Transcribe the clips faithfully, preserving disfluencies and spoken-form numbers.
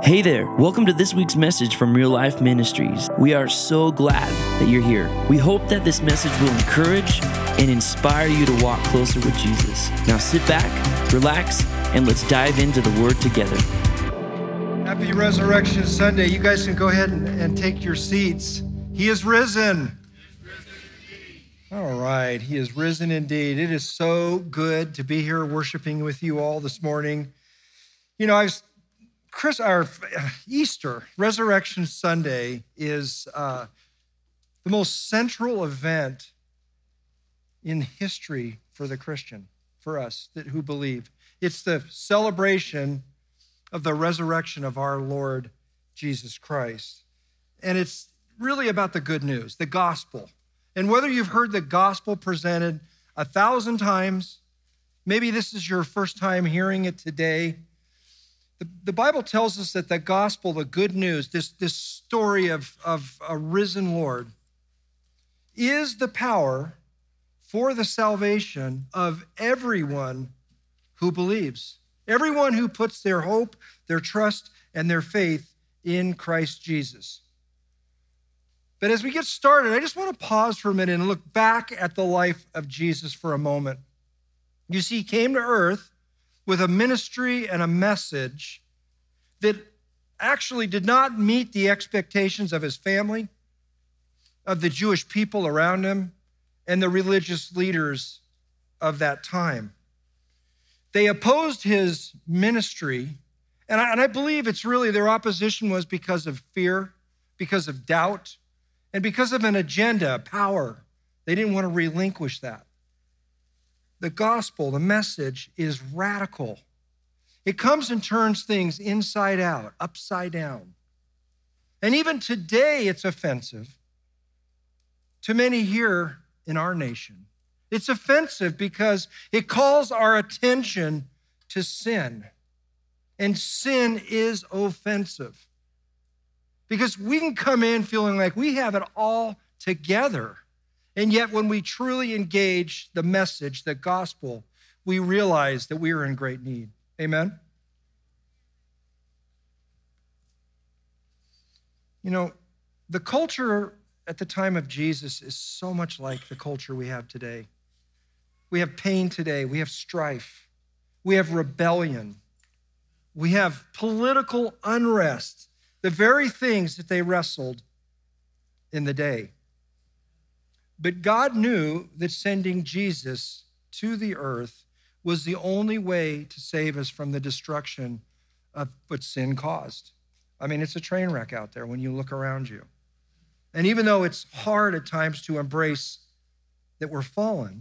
Hey there, welcome to this week's message from Real Life Ministries. We are so glad that you're here. We hope that this message will encourage and inspire you to walk closer with Jesus. Now sit back, relax, and let's dive into the Word together. Happy Resurrection Sunday. You guys can go ahead and, and take your seats. He is risen. All right, he is risen indeed. It is so good to be here worshiping with you all this morning. You know, I was Chris, our Easter, Resurrection Sunday, is uh, the most central event in history for the Christian, for us that who believe. It's the celebration of the resurrection of our Lord Jesus Christ. And it's really about the good news, the gospel. And whether you've heard the gospel presented a thousand times, maybe this is your first time hearing it today, The, the Bible tells us that the gospel, the good news, this, this story of, of a risen Lord, is the power for the salvation of everyone who believes, everyone who puts their hope, their trust, and their faith in Christ Jesus. But as we get started, I just want to pause for a minute and look back at the life of Jesus for a moment. You see, he came to earth with a ministry and a message that actually did not meet the expectations of his family, of the Jewish people around him, and the religious leaders of that time. They opposed his ministry, and I, and I believe it's really their opposition was because of fear, because of doubt, and because of an agenda, power. They didn't want to relinquish that. The gospel, the message, is radical. It comes and turns things inside out, upside down. And even today, it's offensive to many here in our nation. It's offensive because it calls our attention to sin. And sin is offensive. Because we can come in feeling like we have it all together. And yet when we truly engage the message, the gospel, we realize that we are in great need. Amen? You know, the culture at the time of Jesus is so much like the culture we have today. We have pain today. We have strife. We have rebellion. We have political unrest, the very things that they wrestled in the day. But God knew that sending Jesus to the earth was the only way to save us from the destruction of what sin caused. I mean, it's a train wreck out there when you look around you. And even though it's hard at times to embrace that we're fallen,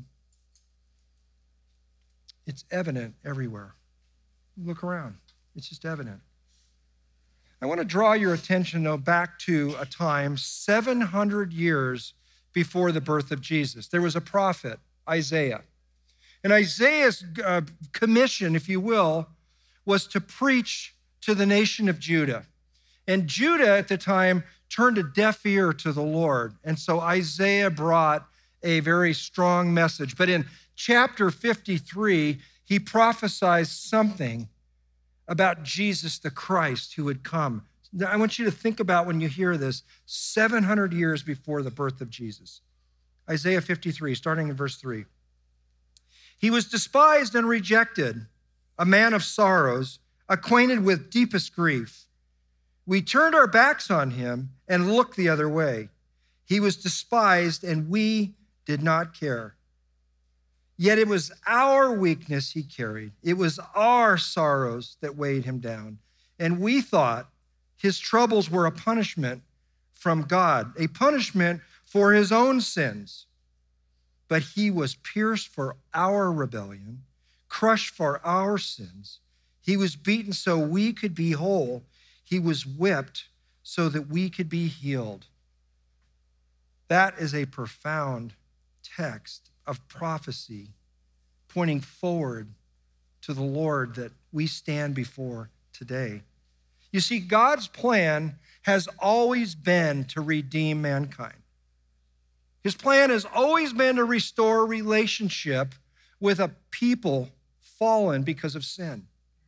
it's evident everywhere. Look around. It's just evident. I want to draw your attention, though, back to a time seven hundred years before the birth of Jesus. There was a prophet, Isaiah. And Isaiah's uh, commission, if you will, was to preach to the nation of Judah. And Judah at the time turned a deaf ear to the Lord. And so Isaiah brought a very strong message. But in chapter fifty-three, he prophesied something about Jesus the Christ who would come. I want you to think about when you hear this, seven hundred years before the birth of Jesus. Isaiah fifty-three, starting in verse three. He was despised and rejected, a man of sorrows, acquainted with deepest grief. We turned our backs on him and looked the other way. He was despised and we did not care. Yet it was our weakness he carried. It was our sorrows that weighed him down. And we thought his troubles were a punishment from God, a punishment for his own sins. But he was pierced for our rebellion, crushed for our sins. He was beaten so we could be whole. He was whipped so that we could be healed. That is a profound text of prophecy pointing forward to the Lord that we stand before today. You see, God's plan has always been to redeem mankind. His plan has always been to restore relationship with a people fallen because of sin.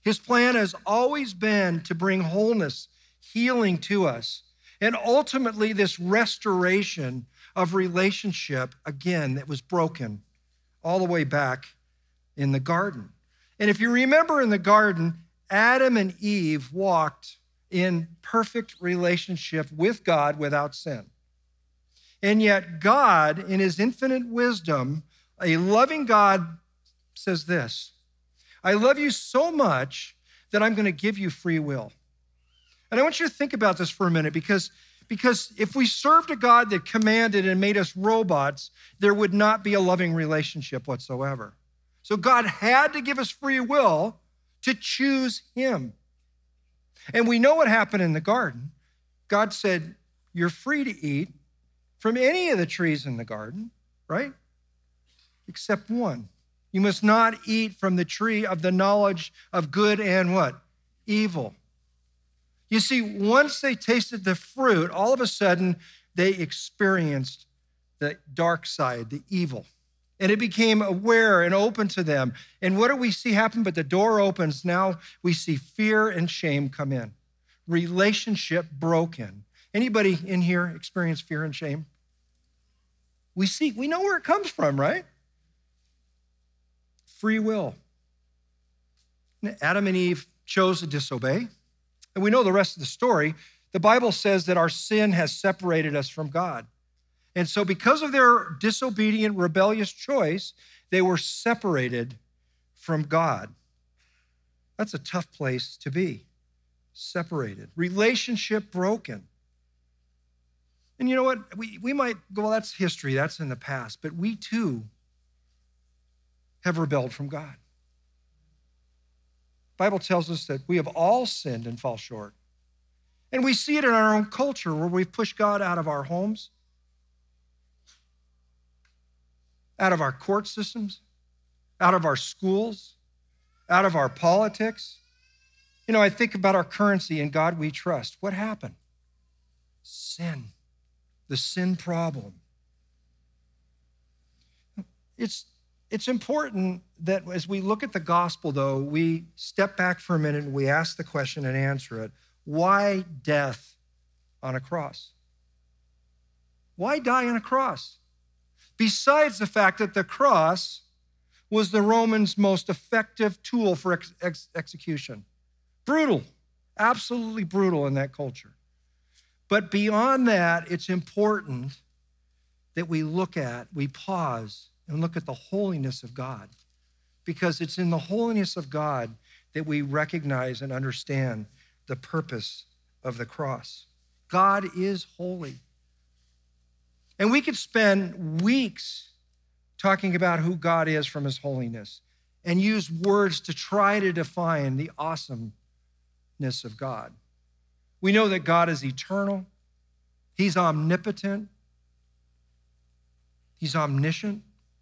His plan has always been to bring wholeness, healing to us, and ultimately this restoration of relationship, again, that was broken all the way back in the garden. And if you remember in the garden, Adam and Eve walked in perfect relationship with God without sin. And yet God, in his infinite wisdom, a loving God, says this: I love you so much that I'm going to give you free will. And I want you to think about this for a minute, because, because if we served a God that commanded and made us robots, there would not be a loving relationship whatsoever. So God had to give us free will to choose him. And we know what happened in the garden. God said, you're free to eat from any of the trees in the garden, right? Except one. You must not eat from the tree of the knowledge of good and what? Evil. You see, once they tasted the fruit, all of a sudden they experienced the dark side, the evil. And it became aware and open to them. And what do we see happen? But the door opens. Now we see fear and shame come in. Relationship broken. Anybody in here experience fear and shame? We see, we know where it comes from, right? Free will. Adam and Eve chose to disobey. And we know the rest of the story. The Bible says that our sin has separated us from God. And so because of their disobedient, rebellious choice, they were separated from God. That's a tough place to be, separated. Relationship broken. And you know what? We, we might go, well, that's history, that's in the past, but we too have rebelled from God. The Bible tells us that we have all sinned and fall short. And we see it in our own culture where we've pushed God out of our homes, out of our court systems, out of our schools, out of our politics. You know, I think about our currency, In God We Trust. What happened? Sin, the sin problem. It's, it's important that as we look at the gospel, though, we step back for a minute and we ask the question and answer it. Why death on a cross? Why die on a cross? Besides the fact that the cross was the Romans' most effective tool for ex- ex- execution. Brutal, absolutely brutal in that culture. But beyond that, it's important that we look at, we pause and look at the holiness of God, because it's in the holiness of God that we recognize and understand the purpose of the cross. God is holy. And we could spend weeks talking about who God is from his holiness and use words to try to define the awesomeness of God. We know that God is eternal. He's omnipotent. He's omniscient.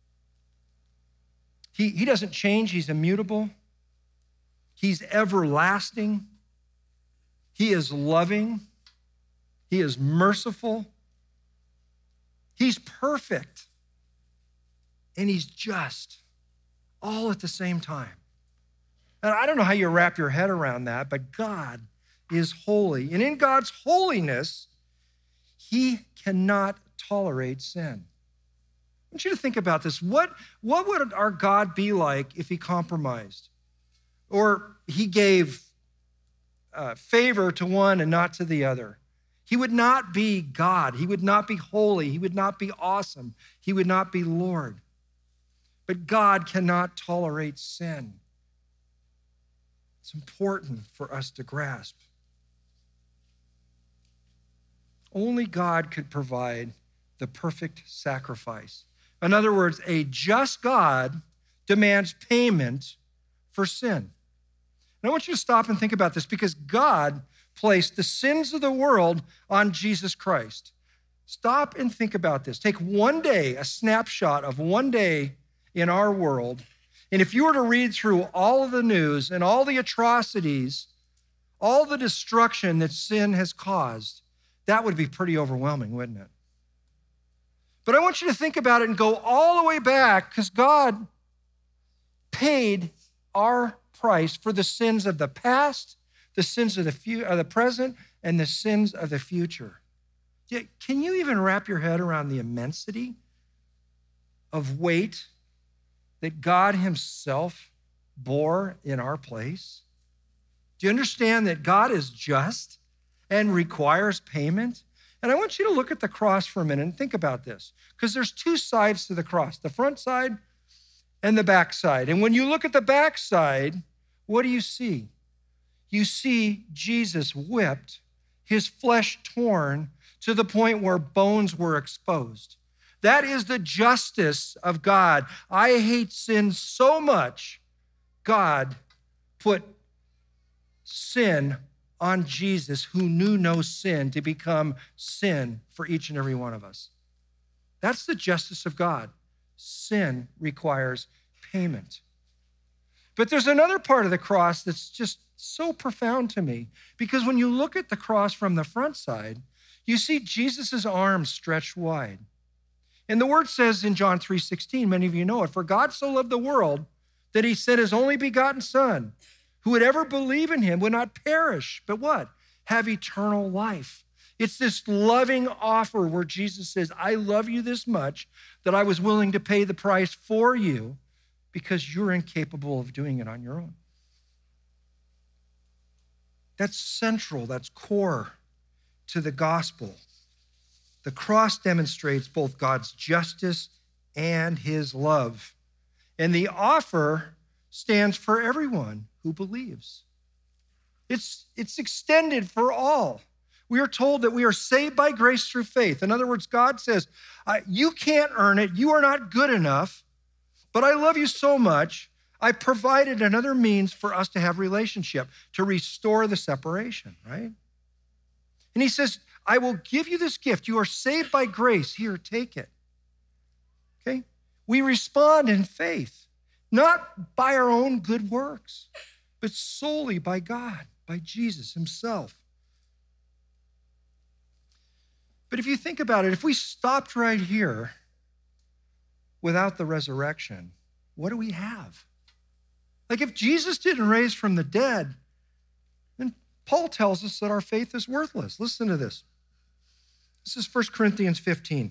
He, he doesn't change. He's immutable. He's everlasting. He is loving. He is merciful. He's perfect. And he's just, all at the same time. And I don't know how you wrap your head around that, but God is holy. And in God's holiness, he cannot tolerate sin. I want you to think about this. What, what would our God be like if he compromised? Or he gave uh, favor to one and not to the other? He would not be God. He would not be holy. He would not be awesome. He would not be Lord. But God cannot tolerate sin. It's important for us to grasp. Only God could provide the perfect sacrifice. In other words, a just God demands payment for sin. And I want you to stop and think about this, because God placed the sins of the world on Jesus Christ. Stop and think about this. Take one day, a snapshot of one day in our world, and if you were to read through all of the news and all the atrocities, all the destruction that sin has caused, that would be pretty overwhelming, wouldn't it? But I want you to think about it and go all the way back, because God paid our price for the sins of the past, the sins of the, fu- of the present, and the sins of the future. Yeah, can you even wrap your head around the immensity of weight that God himself bore in our place? Do you understand that God is just and requires payment? And I want you to look at the cross for a minute and think about this, because there's two sides to the cross, the front side and the back side. And when you look at the back side, what do you see? You see Jesus whipped, his flesh torn to the point where bones were exposed. That is the justice of God. I hate sin so much, God put sin on Jesus, who knew no sin, to become sin for each and every one of us. That's the justice of God. Sin requires payment. But there's another part of the cross that's just so profound to me, because when you look at the cross from the front side, you see Jesus' arms stretched wide. And the word says in John three sixteen, many of you know it, for God so loved the world that he sent his only begotten son, who would ever believe in him would not perish, but what? Have eternal life. It's this loving offer where Jesus says, I love you this much that I was willing to pay the price for you because you're incapable of doing it on your own. That's central, that's core to the gospel. The cross demonstrates both God's justice and his love. And the offer stands for everyone who believes. It's, it's extended for all. We are told that we are saved by grace through faith. In other words, God says, you can't earn it. You are not good enough, but I love you so much. I provided another means for us to have relationship, to restore the separation, right? And he says, I will give you this gift. You are saved by grace. Here, take it. Okay? We respond in faith, not by our own good works, but solely by God, by Jesus himself. But if you think about it, if we stopped right here without the resurrection, what do we have? Like if Jesus didn't raise from the dead, then Paul tells us that our faith is worthless. Listen to this. This is First Corinthians fifteen.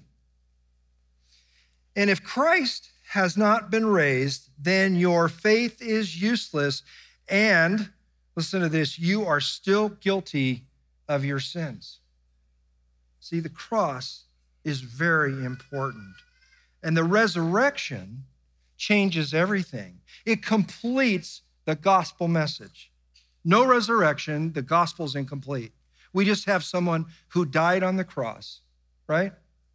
And if Christ has not been raised, then your faith is useless. And listen to this, you are still guilty of your sins. See, the cross is very important. And the resurrection changes everything. It completes the gospel message. No resurrection, the gospel's incomplete. We just have someone who died on the cross, right?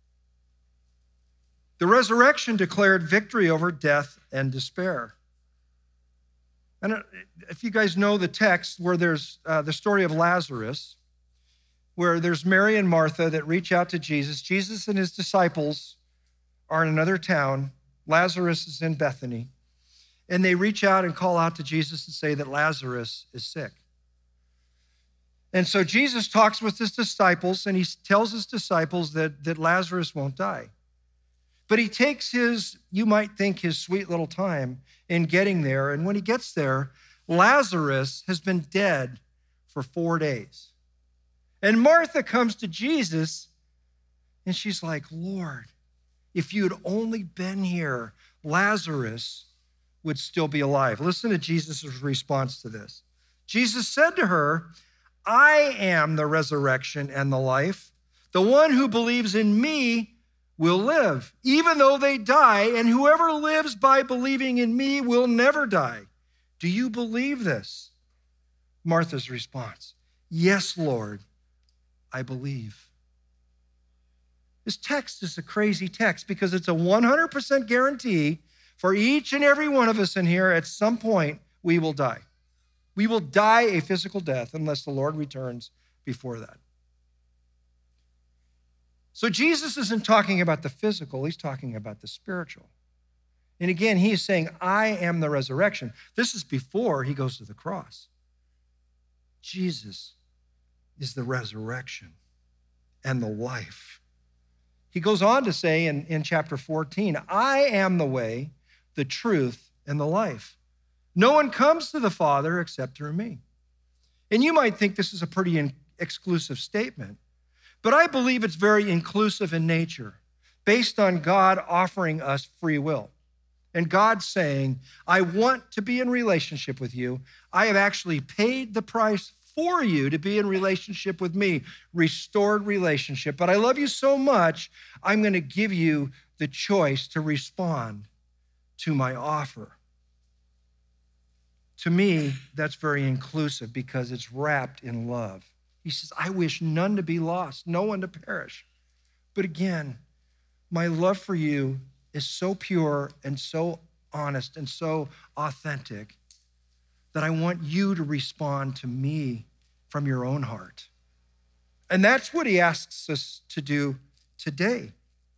The resurrection declared victory over death and despair. And if you guys know the text where there's uh, the story of Lazarus, where there's Mary and Martha that reach out to Jesus. Jesus and his disciples are in another town. Lazarus is in Bethany. And they reach out and call out to Jesus and say that Lazarus is sick. And so Jesus talks with his disciples and he tells his disciples that, that Lazarus won't die. But he takes his, you might think, his sweet little time in getting there. And when he gets there, Lazarus has been dead for four days. And Martha comes to Jesus and she's like, Lord, if you had only been here, Lazarus would still be alive. Listen to Jesus' response to this. Jesus said to her, I am the resurrection and the life. The one who believes in me will live, even though they die, and whoever lives by believing in me will never die. Do you believe this? Martha's response, yes, Lord, I believe. This text is a crazy text because it's a one hundred percent guarantee for each and every one of us in here at some point we will die. We will die a physical death unless the Lord returns before that. So Jesus isn't talking about the physical, he's talking about the spiritual. And again, he is saying, I am the resurrection. This is before he goes to the cross. Jesus is the resurrection and the life. He goes on to say in, in chapter fourteen, I am the way, the truth, and the life. No one comes to the Father except through me. And you might think this is a pretty in- exclusive statement, but I believe it's very inclusive in nature, based on God offering us free will. And God saying, I want to be in relationship with you. I have actually paid the price for you to be in relationship with me, restored relationship. But I love you so much, I'm going to give you the choice to respond to my offer. To me, that's very inclusive because it's wrapped in love. He says, I wish none to be lost, no one to perish. But again, my love for you is so pure and so honest and so authentic that I want you to respond to me from your own heart. And that's what he asks us to do today.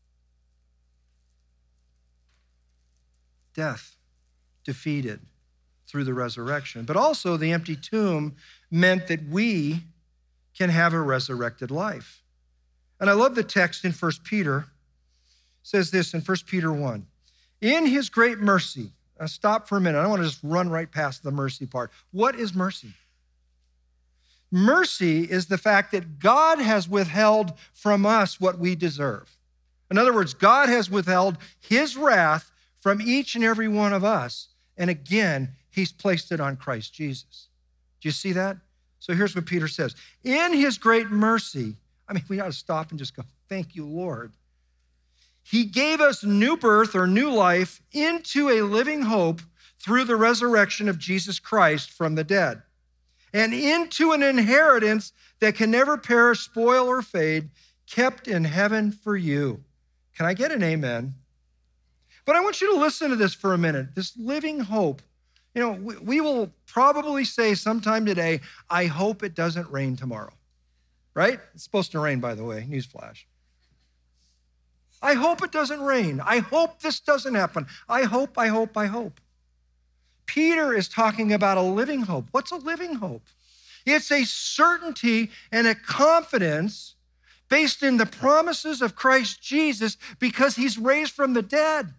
Death defeated through the resurrection, but also the empty tomb meant that we can have a resurrected life. And I love the text in First Peter. It says this in First Peter one, in his great mercy. Now stop for a minute. I want to just run right past the mercy part. What is mercy? Mercy is the fact that God has withheld from us what we deserve. In other words, God has withheld his wrath from each and every one of us. And again, he's placed it on Christ Jesus. Do you see that? So here's what Peter says. In his great mercy, I mean, we ought to stop and just go, thank you, Lord. He gave us new birth or new life into a living hope through the resurrection of Jesus Christ from the dead, and into an inheritance that can never perish, spoil, or fade, kept in heaven for you. Can I get an amen? But I want you to listen to this for a minute. This living hope. You know, we, we will probably say sometime today, I hope it doesn't rain tomorrow, right? It's supposed to rain, by the way, newsflash. I hope it doesn't rain. I hope this doesn't happen. I hope, I hope, I hope. Peter is talking about a living hope. What's a living hope? It's a certainty and a confidence based in the promises of Christ Jesus because he's raised from the dead.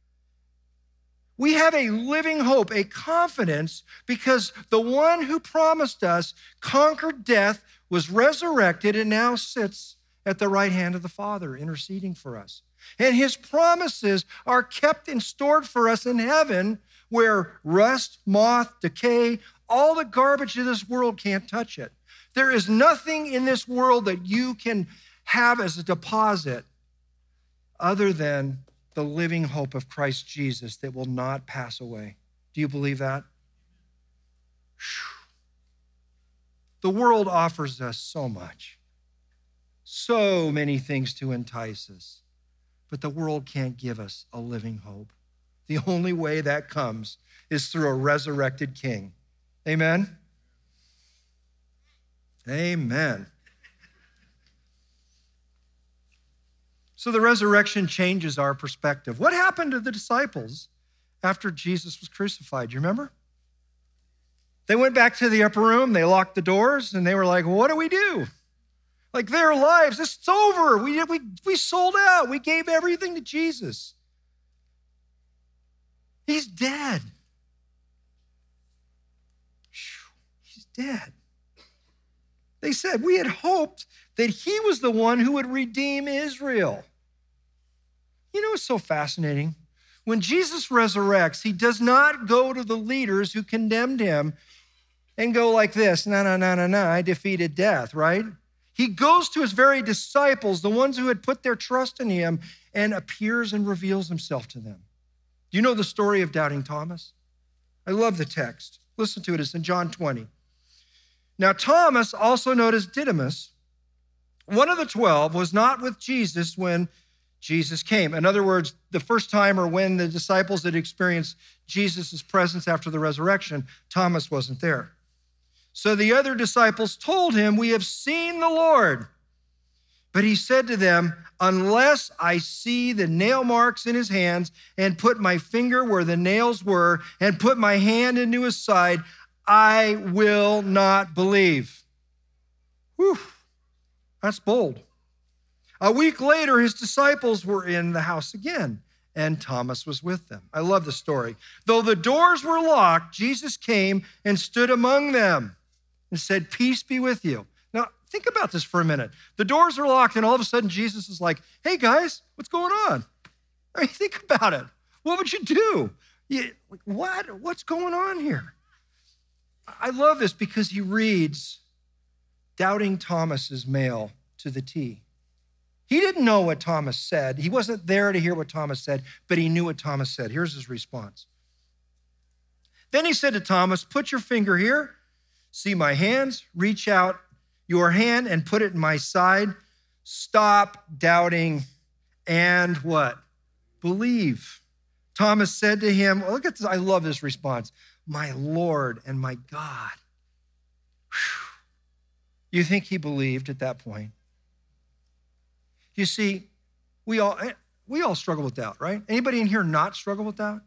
We have a living hope, a confidence, because the one who promised us conquered death, was resurrected, and now sits at the right hand of the Father, interceding for us. And his promises are kept and stored for us in heaven, where rust, moth, decay, all the garbage of this world can't touch it. There is nothing in this world that you can have as a deposit other than the living hope of Christ Jesus that will not pass away. Do you believe that? The world offers us so much, so many things to entice us, but the world can't give us a living hope. The only way that comes is through a resurrected King. Amen? Amen. So the resurrection changes our perspective. What happened to the disciples after Jesus was crucified? Do you remember? They went back to the upper room, they locked the doors, and they were like, what do we do? Like their lives, it's over. We, we, we sold out. We gave everything to Jesus. He's dead. He's dead. They said, we had hoped that he was the one who would redeem Israel. You know what's so fascinating? When Jesus resurrects, he does not go to the leaders who condemned him and go like this, no, no, no, no, no, I defeated death, right? He goes to his very disciples, the ones who had put their trust in him, and appears and reveals himself to them. Do you know the story of doubting Thomas? I love the text. Listen to it. It's in John twenty. Now, Thomas, also known as Didymus, one of the twelve, was not with Jesus when Jesus came. In other words, the first time or when the disciples had experienced Jesus' presence after the resurrection, Thomas wasn't there. So the other disciples told him, we have seen the Lord. But he said to them, unless I see the nail marks in his hands and put my finger where the nails were and put my hand into his side, I will not believe. Whew, that's bold. A week later, his disciples were in the house again, and Thomas was with them. I love the story. Though the doors were locked, Jesus came and stood among them and said, "Peace be with you." Now, think about this for a minute. The doors are locked, and all of a sudden, Jesus is like, "Hey, guys, what's going on?" I mean, think about it. What would you do? You, what? What's going on here? I love this because he reads Doubting Thomas's mail to the T. He didn't know what Thomas said. He wasn't there to hear what Thomas said, but he knew what Thomas said. Here's his response. Then he said to Thomas, "Put your finger here. See my hands. Reach out your hand and put it in my side. Stop doubting and what? Believe." Thomas said to him, well, look at this. I love this response. "My Lord and my God." Whew. You think he believed at that point? You see, we all we all struggle with doubt, right? Anybody in here not struggle with doubt?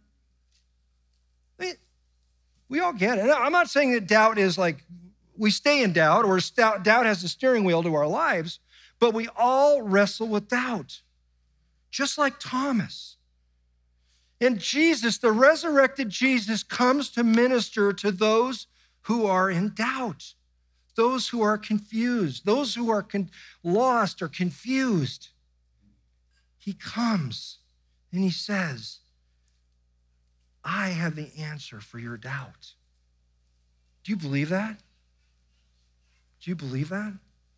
We all get it. I'm not saying that doubt is like we stay in doubt or doubt has the steering wheel to our lives, but we all wrestle with doubt, just like Thomas. And Jesus, the resurrected Jesus, comes to minister to those who are in doubt, those who are confused, those who are con- lost or confused. He comes and he says, "I have the answer for your doubt." Do you believe that? Do you believe that?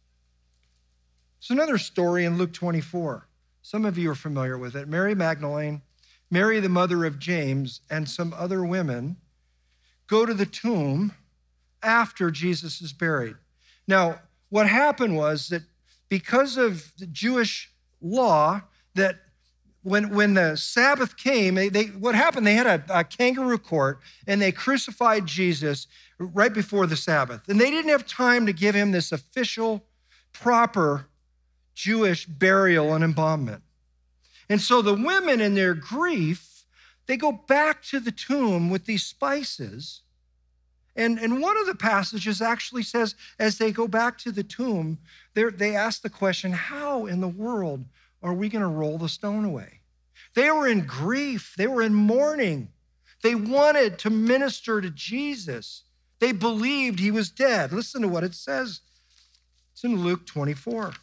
There's another story in Luke twenty-four. Some of you are familiar with it. Mary Magdalene, Mary, the mother of James, and some other women go to the tomb after Jesus is buried. Now, what happened was that because of the Jewish law, that when, when the Sabbath came, they, they what happened, they had a, a kangaroo court, and they crucified Jesus right before the Sabbath. And they didn't have time to give him this official, proper Jewish burial and embalmment. And so the women, in their grief, they go back to the tomb with these spices. And, and one of the passages actually says, as they go back to the tomb, they ask the question, how in the world are we going to roll the stone away? They were in grief. They were in mourning. They wanted to minister to Jesus. They believed he was dead. Listen to what it says. It's in Luke twenty-four.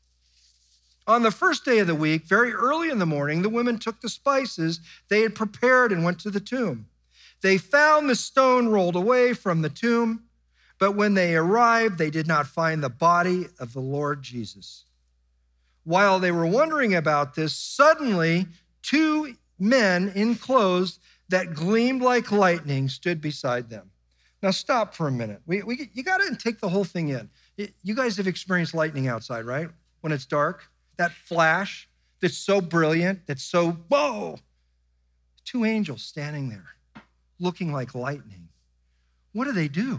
On the first day of the week, very early in the morning, the women took the spices they had prepared and went to the tomb. They found the stone rolled away from the tomb, but when they arrived, they did not find the body of the Lord Jesus. While they were wondering about this, suddenly two men in clothes that gleamed like lightning stood beside them. Now stop for a minute. We, we, you got to take the whole thing in. You guys have experienced lightning outside, right? When it's dark, that flash that's so brilliant, that's so, whoa. Two angels standing there looking like lightning. What do they do?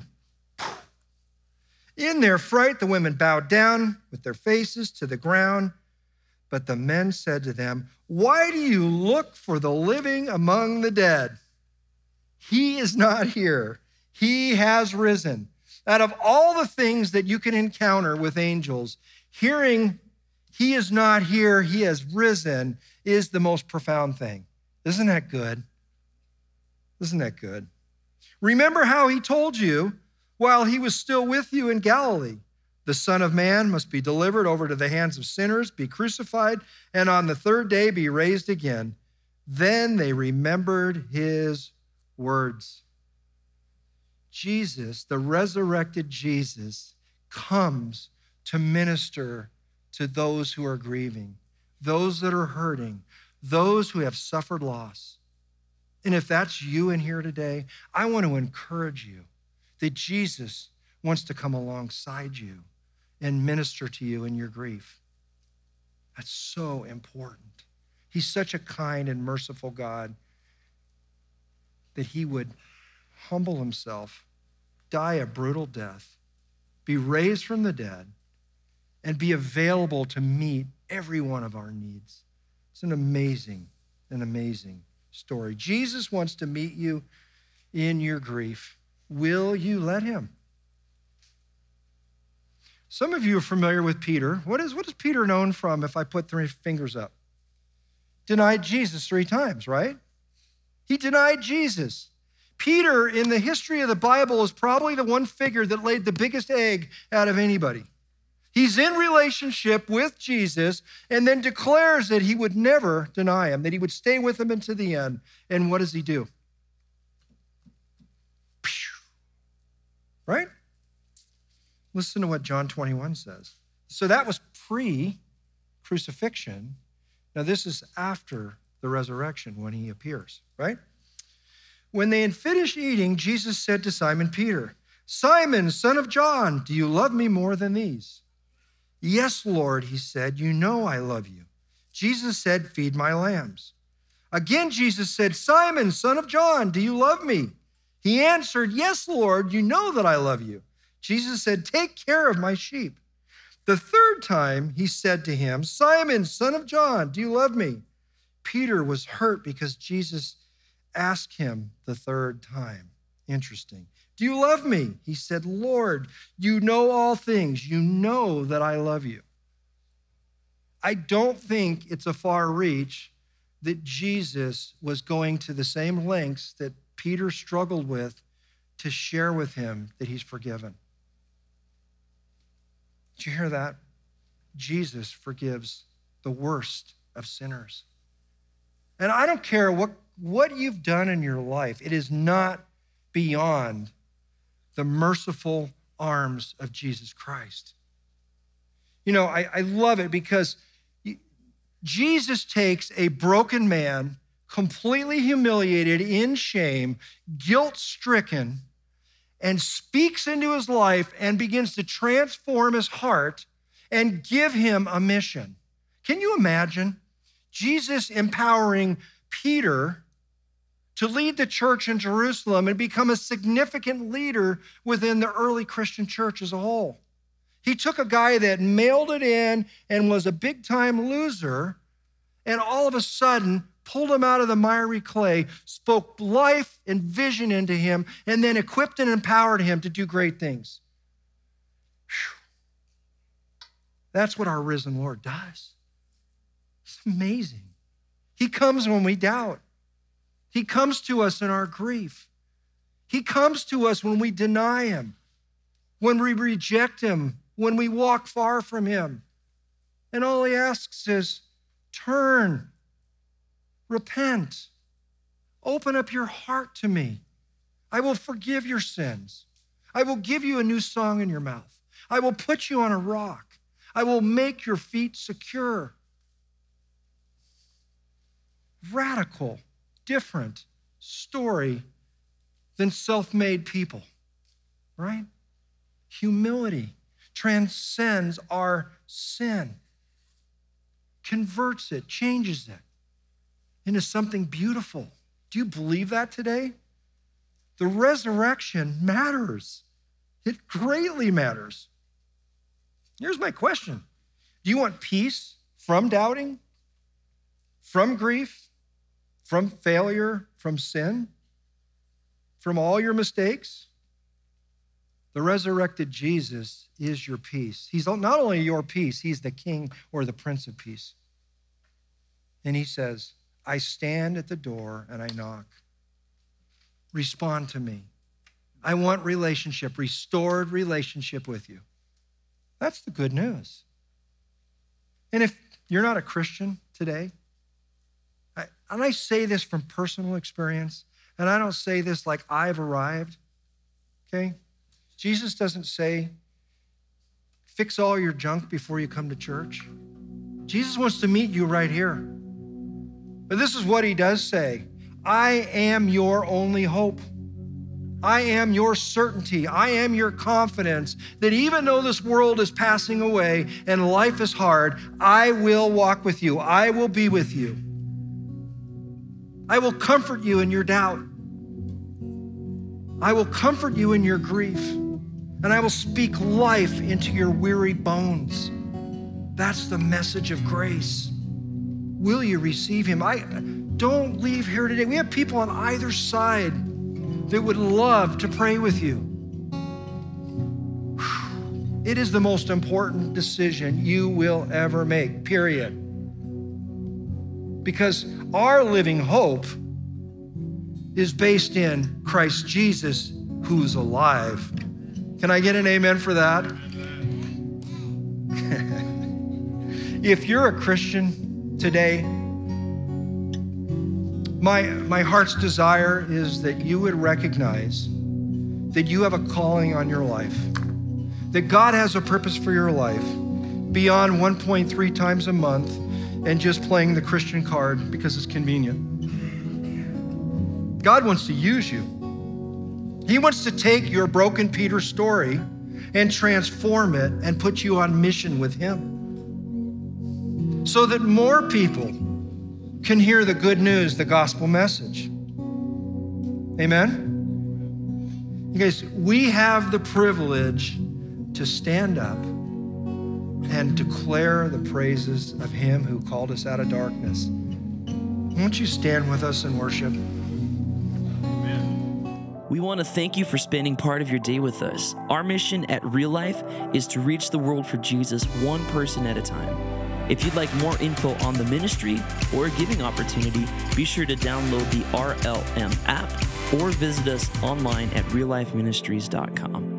In their fright, the women bowed down with their faces to the ground. But the men said to them, "Why do you look for the living among the dead? He is not here. He has risen." Out of all the things that you can encounter with angels, hearing he is not here, he has risen, is the most profound thing. Isn't that good? Isn't that good? Remember how he told you while he was still with you in Galilee, the Son of Man must be delivered over to the hands of sinners, be crucified, and on the third day be raised again. Then they remembered his words. Jesus, the resurrected Jesus, comes to minister to those who are grieving, those that are hurting, those who have suffered loss. And if that's you in here today, I want to encourage you that Jesus wants to come alongside you and minister to you in your grief. That's so important. He's such a kind and merciful God that he would humble himself, die a brutal death, be raised from the dead, and be available to meet every one of our needs. It's an amazing, an amazing story. Jesus wants to meet you in your grief. Will you let him? Some of you are familiar with Peter. What is, what is Peter known from if I put three fingers up? denied Jesus three times, right? He denied Jesus. Peter, in the history of the Bible, is probably the one figure that laid the biggest egg out of anybody. He's in relationship with Jesus and then declares that he would never deny him, that he would stay with him unto the end. And what does he do? Right? Listen to what John twenty-one says. So that was pre-crucifixion. Now this is after the resurrection when he appears, right? When they had finished eating, Jesus said to Simon Peter, "Simon, son of John, do you love me more than these?" "Yes, Lord," he said, "you know I love you." Jesus said, "Feed my lambs." Again, Jesus said, "Simon, son of John, do you love me?" He answered, "Yes, Lord, you know that I love you." Jesus said, "Take care of my sheep." The third time he said to him, "Simon, son of John, do you love me?" Peter was hurt because Jesus asked him the third time. Interesting. "Do you love me?" He said, "Lord, you know all things. You know that I love you." I don't think it's a far reach that Jesus was going to the same lengths that Peter struggled with to share with him that he's forgiven. Did you hear that? Jesus forgives the worst of sinners. And I don't care what, what you've done in your life, it is not beyond the merciful arms of Jesus Christ. You know, I, I love it because Jesus takes a broken man, completely humiliated, in shame, guilt-stricken, and speaks into his life and begins to transform his heart and give him a mission. Can you imagine Jesus empowering Peter to lead the church in Jerusalem and become a significant leader within the early Christian church as a whole? He took a guy that mailed it in and was a big-time loser, and all of a sudden pulled him out of the miry clay, spoke life and vision into him, and then equipped and empowered him to do great things. Whew. That's what our risen Lord does. It's amazing. He comes when we doubt. He comes to us in our grief. He comes to us when we deny him, when we reject him, when we walk far from him. And all he asks is, turn, repent, open up your heart to me. I will forgive your sins. I will give you a new song in your mouth. I will put you on a rock. I will make your feet secure. Radical, different story than self-made people, right? Humility transcends our sin, converts it, changes it into something beautiful. Do you believe that today? The resurrection matters. It greatly matters. Here's my question. Do you want peace from doubting, from grief, from failure, from sin, from all your mistakes? The resurrected Jesus is your peace. He's not only your peace, he's the King or the Prince of Peace. And he says, I stand at the door and I knock. Respond to me. I want relationship, restored relationship with you. That's the good news. And if you're not a Christian today, I, and I say this from personal experience, and I don't say this like I've arrived, okay? Jesus doesn't say, fix all your junk before you come to church. Jesus wants to meet you right here. But this is what he does say. I am your only hope. I am your certainty. I am your confidence that even though this world is passing away and life is hard, I will walk with you. I will be with you. I will comfort you in your doubt. I will comfort you in your grief. And I will speak life into your weary bones. That's the message of grace. Will you receive him? I don't leave here today. We have people on either side that would love to pray with you. It is the most important decision you will ever make, period. because our living hope is based in Christ Jesus, who's alive. Can I get an amen for that? If you're a Christian today, my, my heart's desire is that you would recognize that you have a calling on your life, that God has a purpose for your life beyond one point three times a month and just playing the Christian card because it's convenient. God wants to use you. He wants to take your broken Peter story and transform it and put you on mission with him so that more people can hear the good news, the gospel message. Amen? You guys, we have the privilege to stand up and declare the praises of him who called us out of darkness. Won't you stand with us in worship? We want to thank you for spending part of your day with us. Our mission at Real Life is to reach the world for Jesus one person at a time. If you'd like more info on the ministry or a giving opportunity, be sure to download the R L M app or visit us online at real life ministries dot com.